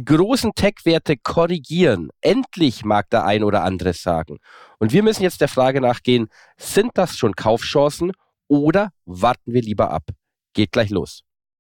Die großen Tech-Werte korrigieren. Endlich, mag der ein oder andere sagen. Und wir müssen jetzt der Frage nachgehen, sind das schon Kaufchancen oder warten wir lieber ab? Geht gleich los.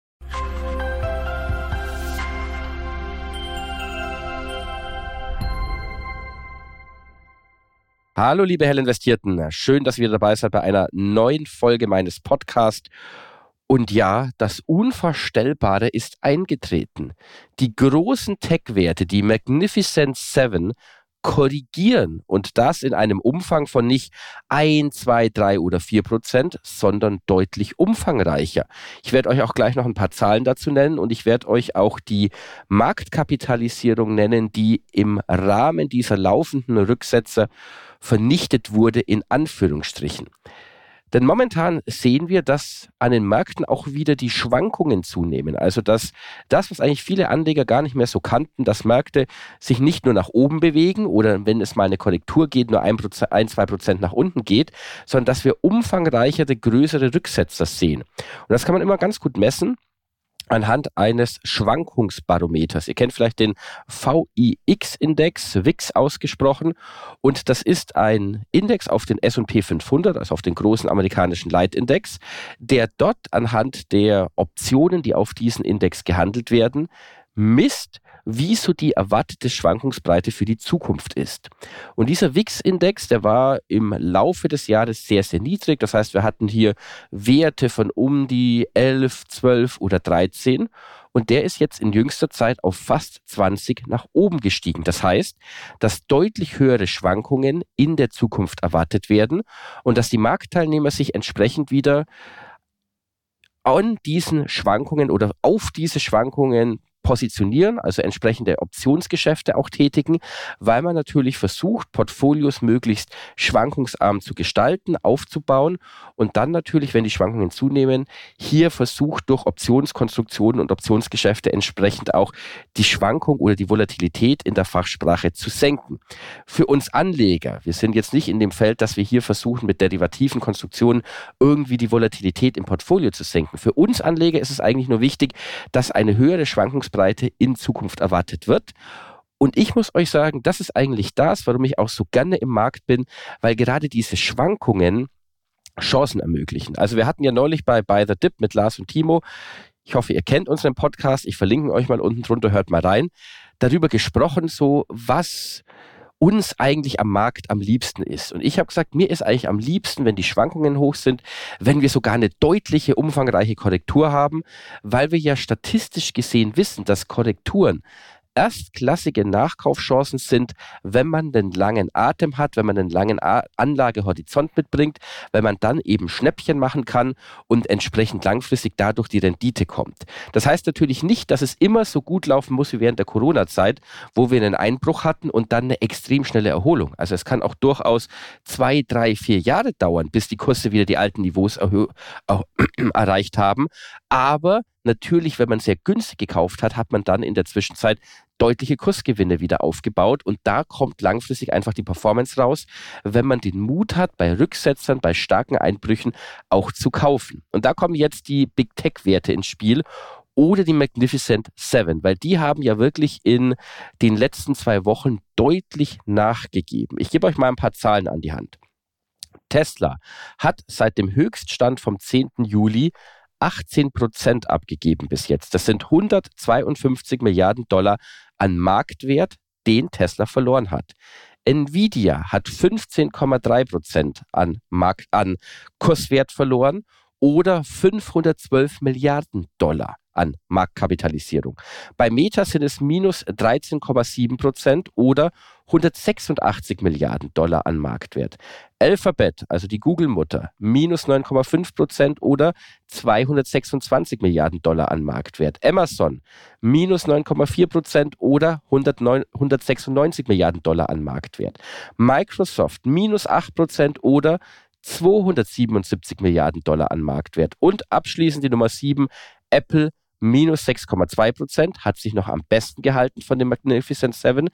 Hallo liebe Hellinvestierten, schön, dass ihr dabei seid bei einer neuen Folge meines Podcasts. Und ja, das Unvorstellbare ist eingetreten. Die großen Tech-Werte, die Magnificent Seven, korrigieren und das in einem Umfang von nicht 1, 2, 3 oder 4%, sondern deutlich umfangreicher. Ich werde euch auch gleich noch ein paar Zahlen dazu nennen und ich werde euch auch die Marktkapitalisierung nennen, die im Rahmen dieser laufenden Rücksetzer vernichtet wurde, in Anführungsstrichen. Denn momentan sehen wir, dass an den Märkten auch wieder die Schwankungen zunehmen. Also dass das, was eigentlich viele Anleger gar nicht mehr so kannten, dass Märkte sich nicht nur nach oben bewegen oder wenn es mal eine Korrektur geht, nur 1-2% nach unten geht, sondern dass wir umfangreichere, größere Rücksetzer sehen. Und das kann man immer ganz gut messen anhand eines Schwankungsbarometers. Ihr kennt vielleicht den VIX-Index, VIX ausgesprochen, und das ist ein Index auf den S&P 500, also auf den großen amerikanischen Leitindex, der dort anhand der Optionen, die auf diesen Index gehandelt werden, misst, wie so die erwartete Schwankungsbreite für die Zukunft ist. Und dieser VIX-Index, der war im Laufe des Jahres sehr, sehr niedrig. Das heißt, wir hatten hier Werte von um die 11, 12 oder 13. Und der ist jetzt in jüngster Zeit auf fast 20 nach oben gestiegen. Das heißt, dass deutlich höhere Schwankungen in der Zukunft erwartet werden und dass die Marktteilnehmer sich entsprechend wieder an diesen Schwankungen oder auf diese Schwankungen positionieren, also entsprechende Optionsgeschäfte auch tätigen, weil man natürlich versucht, Portfolios möglichst schwankungsarm zu gestalten, aufzubauen und dann natürlich, wenn die Schwankungen zunehmen, hier versucht, durch Optionskonstruktionen und Optionsgeschäfte entsprechend auch die Schwankung oder die Volatilität in der Fachsprache zu senken. Für uns Anleger, wir sind jetzt nicht in dem Feld, dass wir hier versuchen, mit derivativen Konstruktionen irgendwie die Volatilität im Portfolio zu senken. Für uns Anleger ist es eigentlich nur wichtig, dass eine höhere Schwankungsbreite in Zukunft erwartet wird. Und ich muss euch sagen, das ist eigentlich das, warum ich auch so gerne im Markt bin, weil gerade diese Schwankungen Chancen ermöglichen. Also wir hatten ja neulich bei The Dip mit Lars und Timo, ich hoffe, ihr kennt unseren Podcast, ich verlinke euch mal unten drunter, hört mal rein, darüber gesprochen, so was uns eigentlich am Markt am liebsten ist. Und ich habe gesagt, mir ist eigentlich am liebsten, wenn die Schwankungen hoch sind, wenn wir sogar eine deutliche, umfangreiche Korrektur haben, weil wir ja statistisch gesehen wissen, dass Korrekturen erstklassige Nachkaufchancen sind, wenn man den langen Atem hat, wenn man den langen Anlagehorizont mitbringt, weil man dann eben Schnäppchen machen kann und entsprechend langfristig dadurch die Rendite kommt. Das heißt natürlich nicht, dass es immer so gut laufen muss wie während der Corona-Zeit, wo wir einen Einbruch hatten und dann eine extrem schnelle Erholung. Also es kann auch durchaus 2, 3, 4 Jahre dauern, bis die Kurse wieder die alten Niveaus erreicht haben. Aber natürlich, wenn man sehr günstig gekauft hat, hat man dann in der Zwischenzeit deutliche Kursgewinne wieder aufgebaut und da kommt langfristig einfach die Performance raus, wenn man den Mut hat, bei Rücksetzern, bei starken Einbrüchen auch zu kaufen. Und da kommen jetzt die Big Tech-Werte ins Spiel oder die Magnificent Seven, weil die haben ja wirklich in den letzten 2 Wochen deutlich nachgegeben. Ich gebe euch mal ein paar Zahlen an die Hand. Tesla hat seit dem Höchststand vom 10. Juli 18% abgegeben bis jetzt. Das sind 152 Milliarden Dollar an Marktwert, den Tesla verloren hat. Nvidia hat 15,3% an Kurswert verloren oder 512 Milliarden Dollar an Marktkapitalisierung. Bei Meta sind es minus 13,7% oder 186 Milliarden Dollar an Marktwert. Alphabet, also die Google-Mutter, minus 9,5% oder 226 Milliarden Dollar an Marktwert. Amazon, minus 9,4% oder 196 Milliarden Dollar an Marktwert. Microsoft, minus 8% oder 277 Milliarden Dollar an Marktwert. Und abschließend die Nummer 7, Apple, minus 6,2%, hat sich noch am besten gehalten von dem Magnificent Seven,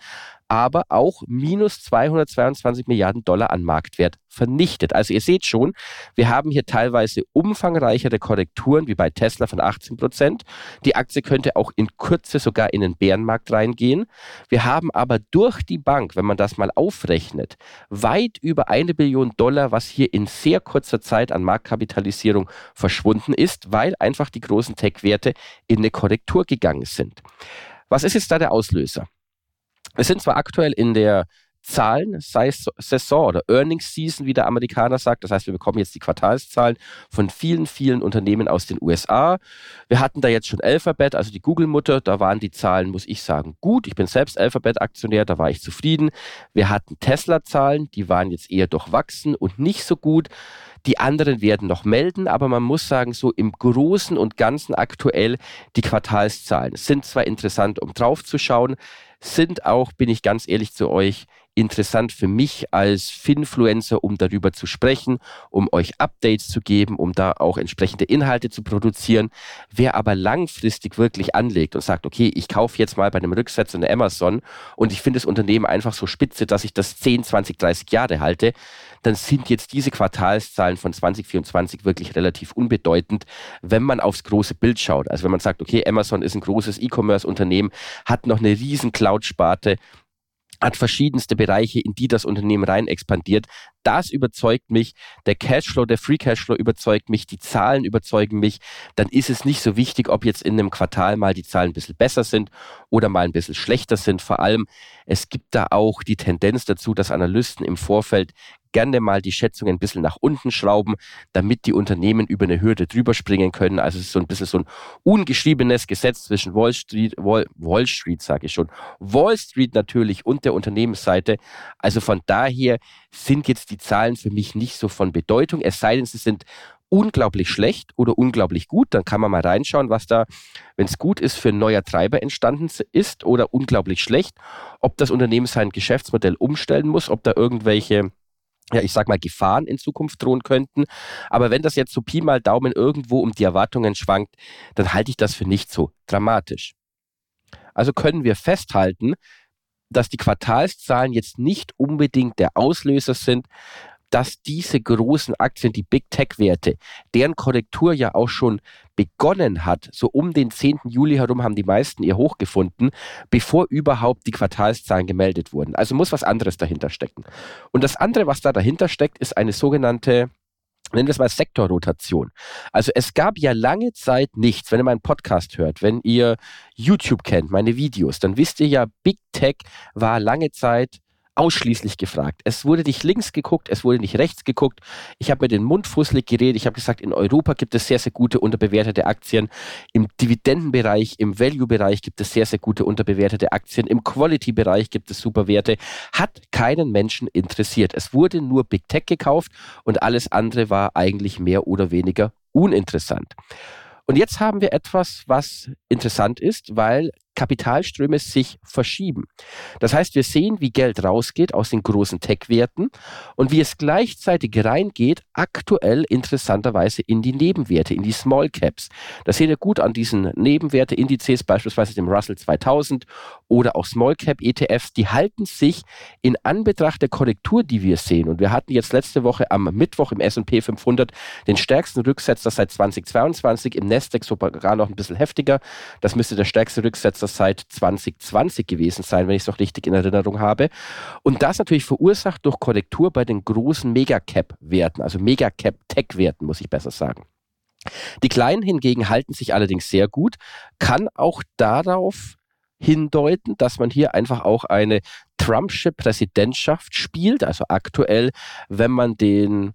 aber auch minus 222 Milliarden Dollar an Marktwert vernichtet. Also ihr seht schon, wir haben hier teilweise umfangreichere Korrekturen wie bei Tesla von 18%. Die Aktie könnte auch in Kürze sogar in den Bärenmarkt reingehen. Wir haben aber durch die Bank, wenn man das mal aufrechnet, weit über 1 Billion Dollar, was hier in sehr kurzer Zeit an Marktkapitalisierung verschwunden ist, weil einfach die großen Tech-Werte in eine Korrektur gegangen sind. Was ist jetzt da der Auslöser? Wir sind zwar aktuell in der Zahlen-Saison oder Earnings Season, wie der Amerikaner sagt. Das heißt, wir bekommen jetzt die Quartalszahlen von vielen, vielen Unternehmen aus den USA. Wir hatten da jetzt schon Alphabet, also die Google-Mutter. Da waren die Zahlen, muss ich sagen, gut. Ich bin selbst Alphabet-Aktionär, da war ich zufrieden. Wir hatten Tesla-Zahlen, die waren jetzt eher durchwachsen und nicht so gut. Die anderen werden noch melden, aber man muss sagen, so im Großen und Ganzen aktuell die Quartalszahlen sind zwar interessant, um drauf zu schauen, sind auch, bin ich ganz ehrlich zu euch, interessant für mich als Finfluencer, um darüber zu sprechen, um euch Updates zu geben, um da auch entsprechende Inhalte zu produzieren. Wer aber langfristig wirklich anlegt und sagt, okay, ich kaufe jetzt mal bei einem Rücksetzer eine Amazon und ich finde das Unternehmen einfach so spitze, dass ich das 10, 20, 30 Jahre halte, dann sind jetzt diese Quartalszahlen von 2024 wirklich relativ unbedeutend, wenn man aufs große Bild schaut. Also wenn man sagt, okay, Amazon ist ein großes E-Commerce-Unternehmen, hat noch eine riesen Cloud-Sparte, hat verschiedenste Bereiche, in die das Unternehmen rein expandiert. Das überzeugt mich, der Cashflow, der Free Cashflow überzeugt mich, die Zahlen überzeugen mich. Dann ist es nicht so wichtig, ob jetzt in einem Quartal mal die Zahlen ein bisschen besser sind oder mal ein bisschen schlechter sind. Vor allem, es gibt da auch die Tendenz dazu, dass Analysten im Vorfeld gerne mal die Schätzungen ein bisschen nach unten schrauben, damit die Unternehmen über eine Hürde drüber springen können. Also es ist so ein bisschen so ein ungeschriebenes Gesetz zwischen Wall Street natürlich und der Unternehmensseite. Also von daher sind jetzt die Zahlen für mich nicht so von Bedeutung, es sei denn, sie sind unglaublich schlecht oder unglaublich gut, dann kann man mal reinschauen, was da, wenn es gut ist, für ein neuer Treiber entstanden ist oder unglaublich schlecht, ob das Unternehmen sein Geschäftsmodell umstellen muss, ob da irgendwelche Gefahren in Zukunft drohen könnten. Aber wenn das jetzt so Pi mal Daumen irgendwo um die Erwartungen schwankt, dann halte ich das für nicht so dramatisch. Also können wir festhalten, dass die Quartalszahlen jetzt nicht unbedingt der Auslöser sind, dass diese großen Aktien, die Big Tech-Werte, deren Korrektur ja auch schon begonnen hat, so um den 10. Juli herum haben die meisten ihr Hoch gefunden, bevor überhaupt die Quartalszahlen gemeldet wurden. Also muss was anderes dahinter stecken. Und das andere, was da dahinter steckt, ist eine sogenannte, nennen wir es mal Sektorrotation. Also es gab ja lange Zeit nichts, wenn ihr meinen Podcast hört, wenn ihr YouTube kennt, meine Videos, dann wisst ihr ja, Big Tech war lange Zeit ausschließlich gefragt. Es wurde nicht links geguckt, es wurde nicht rechts geguckt. Ich habe mir den Mund fusselig geredet. Ich habe gesagt, in Europa gibt es sehr, sehr gute unterbewertete Aktien. Im Dividendenbereich, im Value-Bereich gibt es sehr, sehr gute unterbewertete Aktien. Im Quality-Bereich gibt es super Werte. Hat keinen Menschen interessiert. Es wurde nur Big Tech gekauft und alles andere war eigentlich mehr oder weniger uninteressant. Und jetzt haben wir etwas, was interessant ist, weil Kapitalströme sich verschieben. Das heißt, wir sehen, wie Geld rausgeht aus den großen Tech-Werten und wie es gleichzeitig reingeht, aktuell interessanterweise in die Nebenwerte, in die Small Caps. Das seht ihr gut an diesen Nebenwerte-Indizes, beispielsweise dem Russell 2000 oder auch Small Cap ETFs, die halten sich in Anbetracht der Korrektur, die wir sehen. Und wir hatten jetzt letzte Woche am Mittwoch im S&P 500 den stärksten Rücksetzer seit 2022, im Nasdaq sogar noch ein bisschen heftiger. Das müsste der stärkste Rücksetzer seit 2020 gewesen sein, wenn ich es noch richtig in Erinnerung habe. Und das natürlich verursacht durch Korrektur bei den großen Megacap-Werten, also Megacap-Tech-Werten, muss ich besser sagen. Die kleinen hingegen halten sich allerdings sehr gut, kann auch darauf hindeuten, dass man hier einfach auch eine Trumpsche Präsidentschaft spielt, also aktuell, wenn man den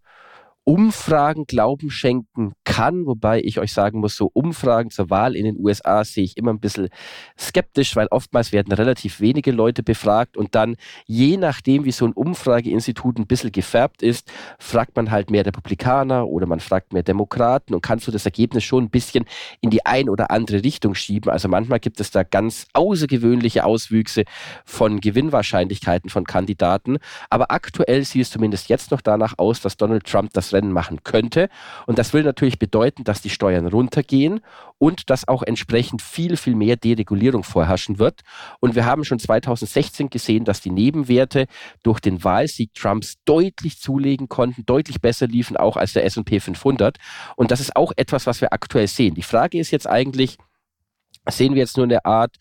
Umfragen Glauben schenken kann, wobei ich euch sagen muss, so Umfragen zur Wahl in den USA sehe ich immer ein bisschen skeptisch, weil oftmals werden relativ wenige Leute befragt und dann, je nachdem, wie so ein Umfrageinstitut ein bisschen gefärbt ist, fragt man halt mehr Republikaner oder man fragt mehr Demokraten und kann so das Ergebnis schon ein bisschen in die ein oder andere Richtung schieben. Also manchmal gibt es da ganz außergewöhnliche Auswüchse von Gewinnwahrscheinlichkeiten von Kandidaten, aber aktuell sieht es zumindest jetzt noch danach aus, dass Donald Trump das Rennen machen könnte. Und das will natürlich bedeuten, dass die Steuern runtergehen und dass auch entsprechend viel, viel mehr Deregulierung vorherrschen wird. Und wir haben schon 2016 gesehen, dass die Nebenwerte durch den Wahlsieg Trumps deutlich zulegen konnten, deutlich besser liefen auch als der S&P 500. Und das ist auch etwas, was wir aktuell sehen. Die Frage ist jetzt eigentlich, sehen wir jetzt nur eine Art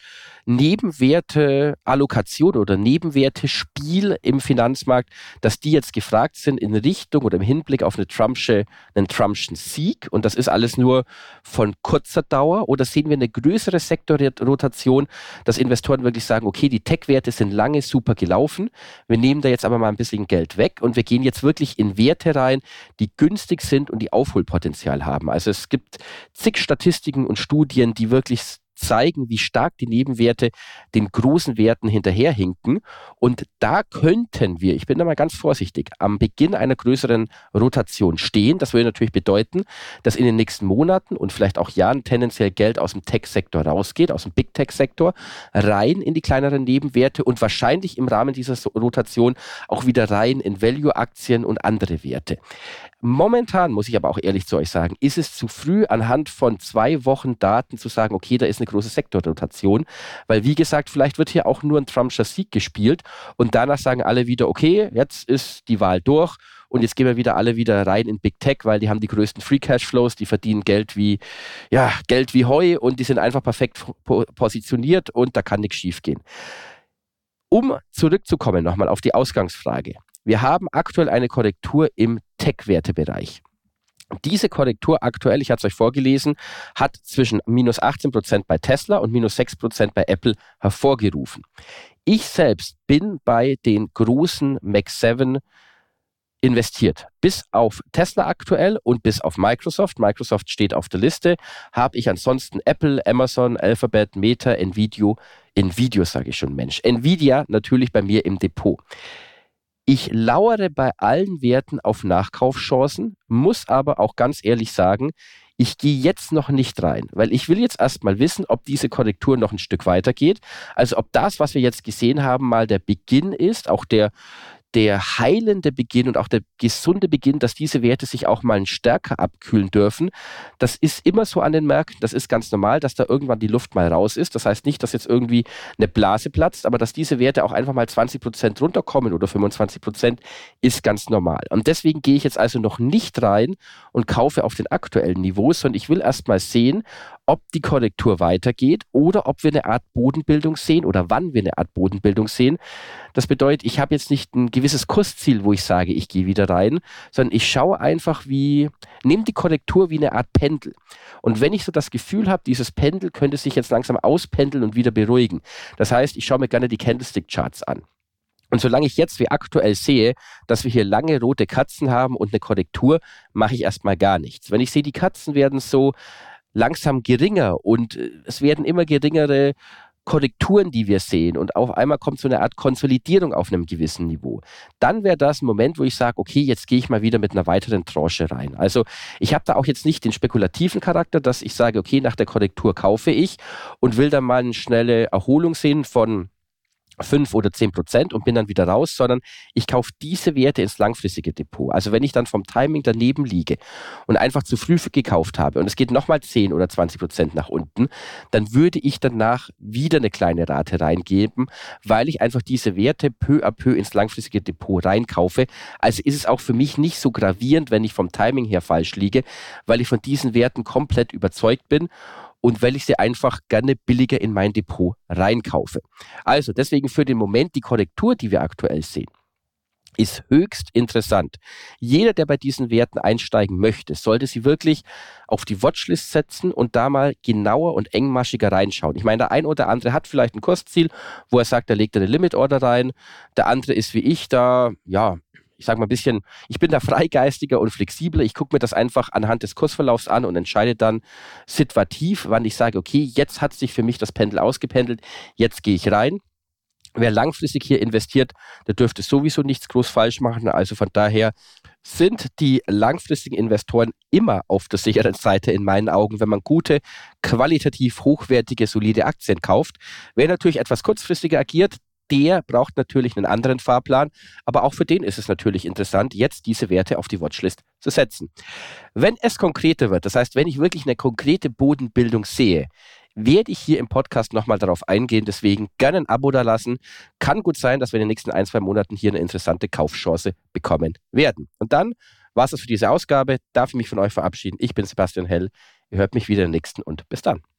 Nebenwerte-Allokation oder Nebenwerte-Spiel im Finanzmarkt, dass die jetzt gefragt sind in Richtung oder im Hinblick auf einen Trumpschen Sieg und das ist alles nur von kurzer Dauer, oder sehen wir eine größere Sektorrotation, dass Investoren wirklich sagen, okay, die Tech-Werte sind lange super gelaufen, wir nehmen da jetzt aber mal ein bisschen Geld weg und wir gehen jetzt wirklich in Werte rein, die günstig sind und die Aufholpotenzial haben. Also es gibt zig Statistiken und Studien, die wirklich zeigen, wie stark die Nebenwerte den großen Werten hinterherhinken. Und da könnten wir, ich bin da mal ganz vorsichtig, am Beginn einer größeren Rotation stehen. Das würde natürlich bedeuten, dass in den nächsten Monaten und vielleicht auch Jahren tendenziell Geld aus dem Tech-Sektor rausgeht, aus dem Big-Tech-Sektor, rein in die kleineren Nebenwerte und wahrscheinlich im Rahmen dieser Rotation auch wieder rein in Value-Aktien und andere Werte. Momentan, muss ich aber auch ehrlich zu euch sagen, ist es zu früh, anhand von 2 Wochen Daten zu sagen, okay, da ist eine große Sektorrotation, weil wie gesagt, vielleicht wird hier auch nur ein Trumpscher Sieg gespielt und danach sagen alle wieder, okay, jetzt ist die Wahl durch und jetzt gehen wir wieder alle wieder rein in Big Tech, weil die haben die größten Free Cash Flows, die verdienen Geld wie Heu und die sind einfach perfekt positioniert und da kann nichts schief gehen. Um zurückzukommen nochmal auf die Ausgangsfrage. Wir haben aktuell eine Korrektur im Tech-Wertebereich. Diese Korrektur aktuell, ich hatte es euch vorgelesen, hat zwischen minus 18% bei Tesla und minus 6% bei Apple hervorgerufen. Ich selbst bin bei den großen Mag 7 investiert. Bis auf Tesla aktuell und bis auf Microsoft. Microsoft steht auf der Liste. Habe ich ansonsten Apple, Amazon, Alphabet, Meta, Nvidia natürlich bei mir im Depot. Ich lauere bei allen Werten auf Nachkaufchancen, muss aber auch ganz ehrlich sagen, ich gehe jetzt noch nicht rein, weil ich will jetzt erstmal wissen, ob diese Korrektur noch ein Stück weitergeht. Also ob das, was wir jetzt gesehen haben, mal der Beginn ist, auch der heilende Beginn und auch der gesunde Beginn, dass diese Werte sich auch mal stärker abkühlen dürfen. Das ist immer so an den Märkten, das ist ganz normal, dass da irgendwann die Luft mal raus ist. Das heißt nicht, dass jetzt irgendwie eine Blase platzt, aber dass diese Werte auch einfach mal 20% runterkommen oder 25%, ist ganz normal. Und deswegen gehe ich jetzt also noch nicht rein und kaufe auf den aktuellen Niveaus, sondern ich will erst mal sehen, ob die Korrektur weitergeht oder ob wir eine Art Bodenbildung sehen oder wann wir eine Art Bodenbildung sehen. Das bedeutet, ich habe jetzt nicht ein gewisses Kursziel, wo ich sage, ich gehe wieder rein, sondern ich schaue einfach nehme die Korrektur wie eine Art Pendel. Und wenn ich so das Gefühl habe, dieses Pendel könnte sich jetzt langsam auspendeln und wieder beruhigen. Das heißt, ich schaue mir gerne die Candlestick-Charts an. Und solange ich jetzt wie aktuell sehe, dass wir hier lange rote Katzen haben und eine Korrektur, mache ich erstmal gar nichts. Wenn ich sehe, die Katzen werden so langsam geringer und es werden immer geringere Korrekturen, die wir sehen und auf einmal kommt so eine Art Konsolidierung auf einem gewissen Niveau, dann wäre das ein Moment, wo ich sage, okay, jetzt gehe ich mal wieder mit einer weiteren Tranche rein. Also ich habe da auch jetzt nicht den spekulativen Charakter, dass ich sage, okay, nach der Korrektur kaufe ich und will dann mal eine schnelle Erholung sehen von 5 oder 10% und bin dann wieder raus, sondern ich kaufe diese Werte ins langfristige Depot. Also wenn ich dann vom Timing daneben liege und einfach zu früh gekauft habe und es geht nochmal 10 oder 20% nach unten, dann würde ich danach wieder eine kleine Rate reingeben, weil ich einfach diese Werte peu à peu ins langfristige Depot reinkaufe. Also ist es auch für mich nicht so gravierend, wenn ich vom Timing her falsch liege, weil ich von diesen Werten komplett überzeugt bin und weil ich sie einfach gerne billiger in mein Depot reinkaufe. Also deswegen für den Moment die Korrektur, die wir aktuell sehen, ist höchst interessant. Jeder, der bei diesen Werten einsteigen möchte, sollte sie wirklich auf die Watchlist setzen und da mal genauer und engmaschiger reinschauen. Ich meine, der ein oder andere hat vielleicht ein Kursziel, wo er sagt, er legt eine Limit-Order rein. Der andere ist wie ich da, ich sage mal ein bisschen, ich bin da freigeistiger und flexibler. Ich gucke mir das einfach anhand des Kursverlaufs an und entscheide dann situativ, wann ich sage, okay, jetzt hat sich für mich das Pendel ausgependelt, jetzt gehe ich rein. Wer langfristig hier investiert, der dürfte sowieso nichts groß falsch machen. Also von daher sind die langfristigen Investoren immer auf der sicheren Seite in meinen Augen, wenn man gute, qualitativ hochwertige, solide Aktien kauft. Wer natürlich etwas kurzfristiger agiert, der braucht natürlich einen anderen Fahrplan, aber auch für den ist es natürlich interessant, jetzt diese Werte auf die Watchlist zu setzen. Wenn es konkreter wird, das heißt, wenn ich wirklich eine konkrete Bodenbildung sehe, werde ich hier im Podcast nochmal darauf eingehen. Deswegen gerne ein Abo da lassen. Kann gut sein, dass wir in den nächsten 1-2 Monaten hier eine interessante Kaufchance bekommen werden. Und dann war es das für diese Ausgabe. Darf ich mich von euch verabschieden. Ich bin Sebastian Hell. Ihr hört mich wieder im nächsten und bis dann.